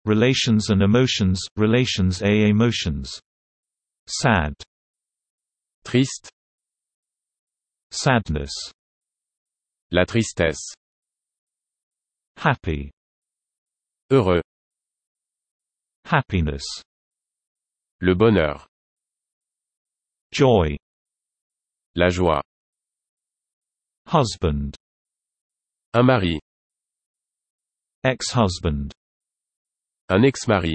Relations and emotions, relations et emotions. Sad. Triste. Sadness. La tristesse. Happy. Heureux. Happiness. Le bonheur. Joy. La joie. Husband. Un mari. Ex-husband. Un ex-mari.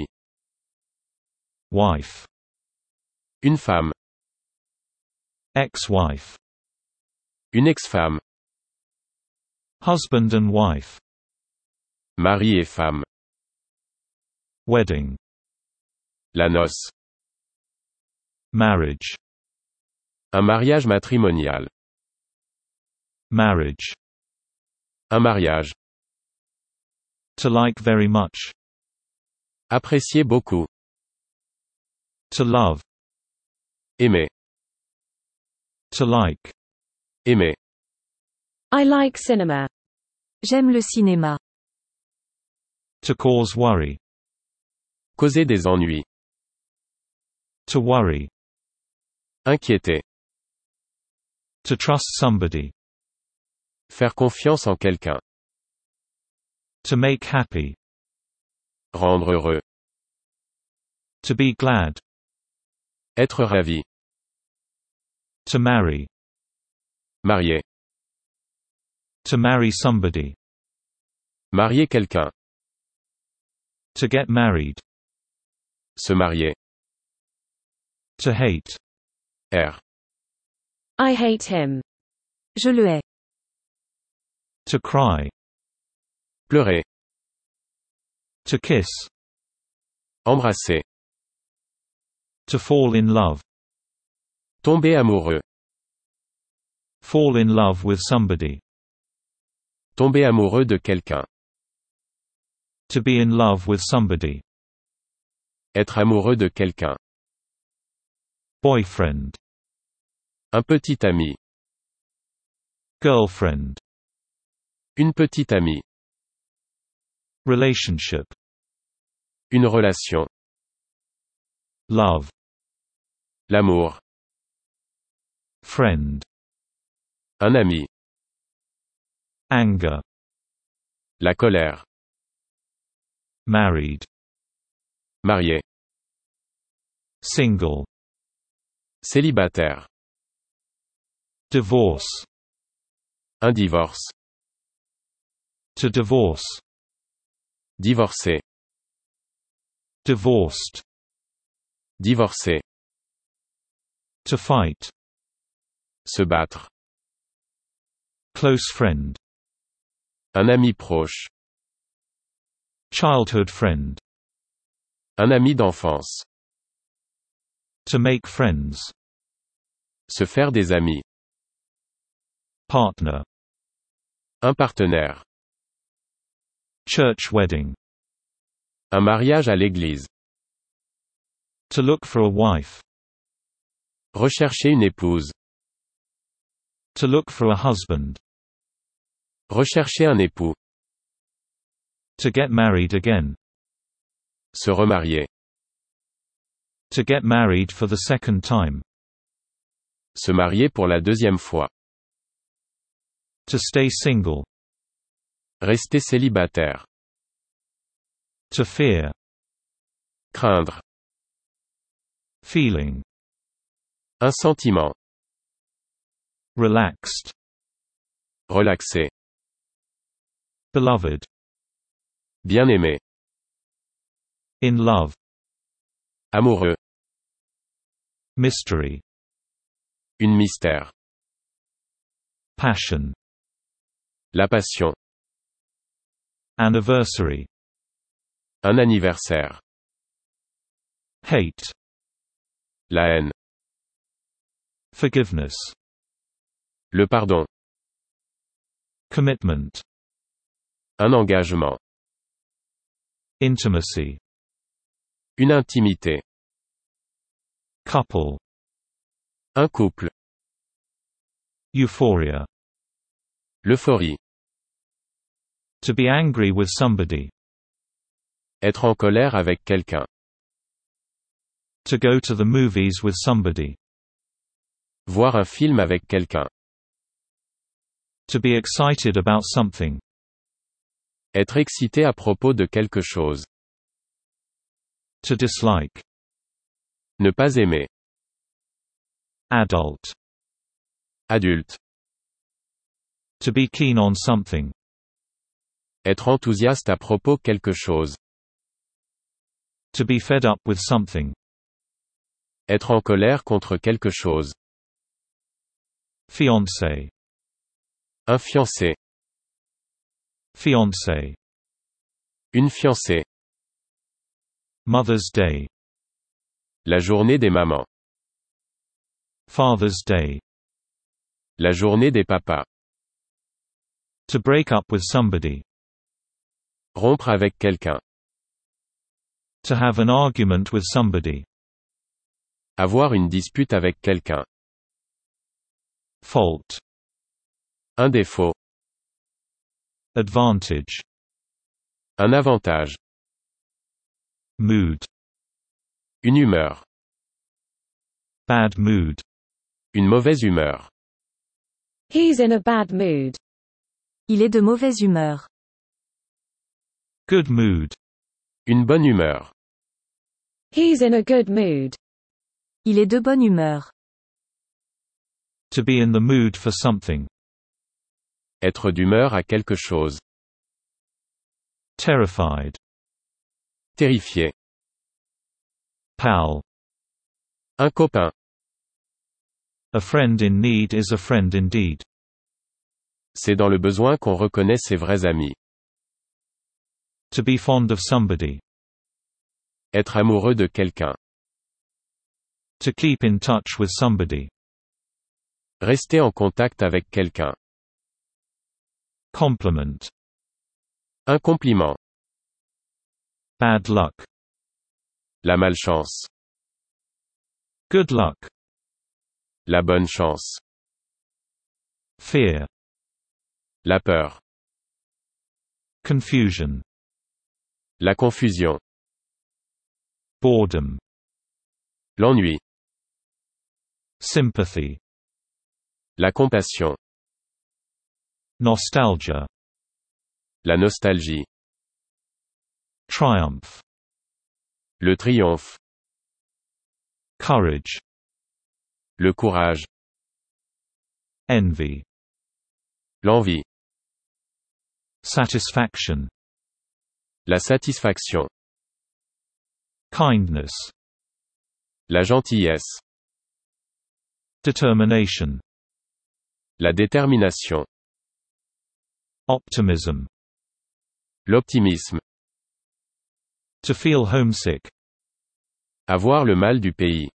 Wife. Une femme. Ex-wife. Une ex-femme. Husband and wife. Mari et femme. Wedding. La noce. Marriage. Un mariage matrimonial. Marriage. Un mariage. To like very much. Apprécier beaucoup. To love. Aimer. To like. Aimer. I like cinema. J'aime le cinéma. To cause worry. Causer des ennuis. To worry. Inquiéter. To trust somebody. Faire confiance en quelqu'un. To make happy. Rendre heureux. To be glad. Être ravi. To marry. Marier. To marry somebody. Marier quelqu'un. To get married. Se marier. To hate. R. I hate him. Je le hais. To cry. Pleurer. To kiss. Embrasser. To fall in love. Tomber amoureux. Fall in love with somebody. Tomber amoureux de quelqu'un. To be in love with somebody. Être amoureux de quelqu'un. Boyfriend. Un petit ami. Girlfriend. Une petite amie. Relationship. Une relation. Love. L'amour. Friend. Un ami. Anger. La colère. Married. Marié. Single. Célibataire. Divorce. Un divorce. To divorce. Divorcer. Divorced. Divorcer. To fight. Se battre. Close friend. Un ami proche. Childhood friend. Un ami d'enfance. To make friends. Se faire des amis. Partner. Un partenaire. Church wedding. Un mariage à l'église. To look for a wife. Rechercher une épouse. To look for a husband. Rechercher un époux. To get married again. Se remarier. To get married for the second time. Se marier pour la deuxième fois. To stay single. Rester célibataire. To fear. Craindre. Feeling. Un sentiment. Relaxed. Relaxé. Beloved. Bien-aimé. In love. Amoureux. Mystery. Une mystère. Passion. La passion. Anniversary. Un anniversaire. Hate. La haine. Forgiveness. Le pardon. Commitment. Un engagement. Intimacy. Une intimité. Couple. Un couple. Euphoria. L'euphorie. To be angry with somebody. Être en colère avec quelqu'un. To go to the movies with somebody. Voir un film avec quelqu'un. To be excited about something. Être excité à propos de quelque chose. To dislike. Ne pas aimer. Adult. Adulte. To be keen on something. Être enthousiaste à propos quelque chose. To be fed up with something. Être en colère contre quelque chose. Fiancé. Un fiancé. Fiancée. Une fiancée. Mother's Day. La journée des mamans. Father's Day. La journée des papas. To break up with somebody. Rompre avec quelqu'un. To have an argument with somebody. Avoir une dispute avec quelqu'un. Fault. Un défaut. Advantage. Un avantage. Mood. Une humeur. Bad mood. Une mauvaise humeur. He's in a bad mood. Il est de mauvaise humeur. Good mood. Une bonne humeur. He's in a good mood. Il est de bonne humeur. To be in the mood for something. Être d'humeur à quelque chose. Terrified. Terrifié. Pal. Un copain. A friend in need is a friend indeed. C'est dans le besoin qu'on reconnaît ses vrais amis. To be fond of somebody. Être amoureux de quelqu'un. To keep in touch with somebody. Rester en contact avec quelqu'un. Compliment. Un compliment. Bad luck. La malchance. Good luck. La bonne chance. Fear. La peur. Confusion. La confusion. Boredom. L'ennui. Sympathy. La compassion. Nostalgia. La nostalgie. Triumph. Le triomphe. Courage. Le courage. Envy. L'envie. Satisfaction. La satisfaction. Kindness. La gentillesse. Determination. La détermination. Optimism. L'optimisme. To feel homesick. Avoir le mal du pays.